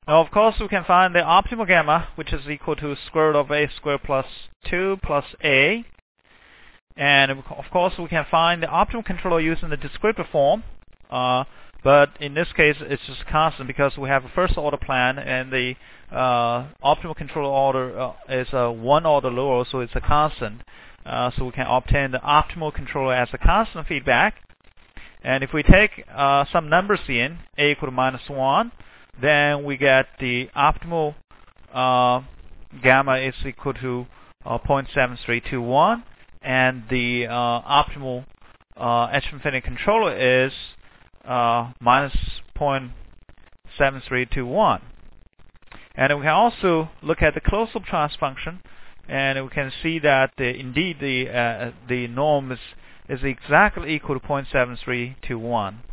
Now, of course, we can find the optimal gamma, which is equal to square root of a squared plus 2 plus a. And, of course, we can find the optimal controller using the descriptive form. But in this case, it's just constant because we have a first order plan, and the optimal controller order is one order lower, so it's a constant. So we can obtain the optimal controller as a constant feedback. And if we take some numbers in, a equal to -1, then we get the optimal gamma is equal to 0.7321, and the optimal H infinity controller is minus 0.7321. And we can also look at the closed-loop transfer function, and we can see that indeed the norm is exactly equal to 0.7321.